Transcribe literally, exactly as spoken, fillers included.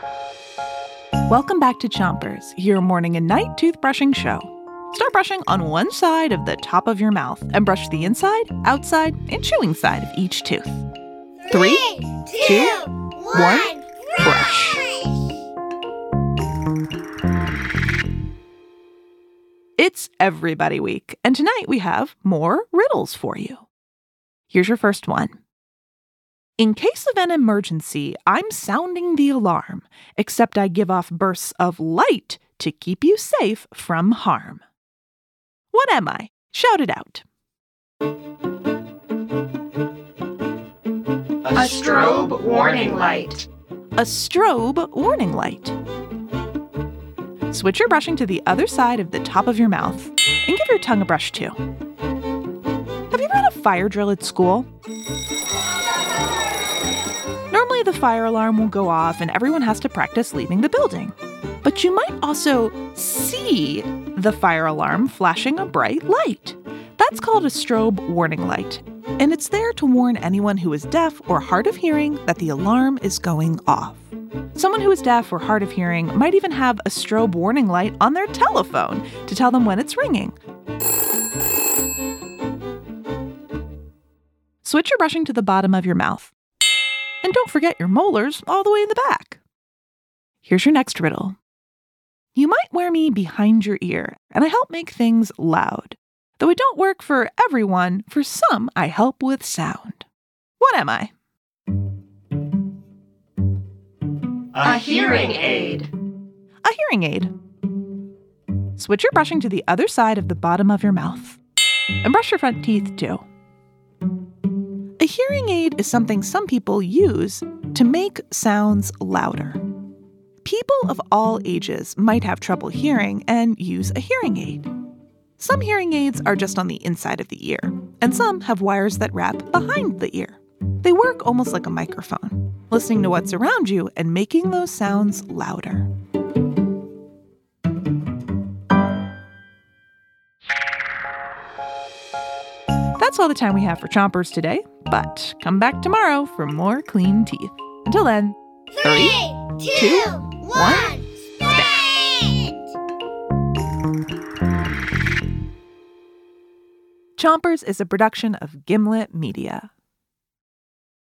Welcome back to Chompers, your morning and night toothbrushing show. Start brushing on one side of the top of your mouth and brush the inside, outside, and chewing side of each tooth. Three, Three two, two, one, brush. It's Everybody Week, and tonight we have more riddles for you. Here's your first one. In case of an emergency, I'm sounding the alarm, except I give off bursts of light to keep you safe from harm. What am I? Shout it out. A strobe warning light. A strobe warning light. Switch your brushing to the other side of the top of your mouth and give your tongue a brush too. Have you ever had a fire drill at school? Normally the fire alarm will go off and everyone has to practice leaving the building. But you might also see the fire alarm flashing a bright light. That's called a strobe warning light, and it's there to warn anyone who is deaf or hard of hearing that the alarm is going off. Someone who is deaf or hard of hearing might even have a strobe warning light on their telephone to tell them when it's ringing. Switch your brushing to the bottom of your mouth. And don't forget your molars all the way in the back. Here's your next riddle. You might wear me behind your ear, and I help make things loud. Though I don't work for everyone, for some I help with sound. What am I? A hearing aid. A hearing aid. Switch your brushing to the other side of the bottom of your mouth. And brush your front teeth too. A hearing aid is something some people use to make sounds louder. People of all ages might have trouble hearing and use a hearing aid. Some hearing aids are just on the inside of the ear, and some have wires that wrap behind the ear. They work almost like a microphone, listening to what's around you and making those sounds louder. That's all the time we have for Chompers today, but come back tomorrow for more clean teeth. Until then, three, three two, two, one, start! Chompers is a production of Gimlet Media.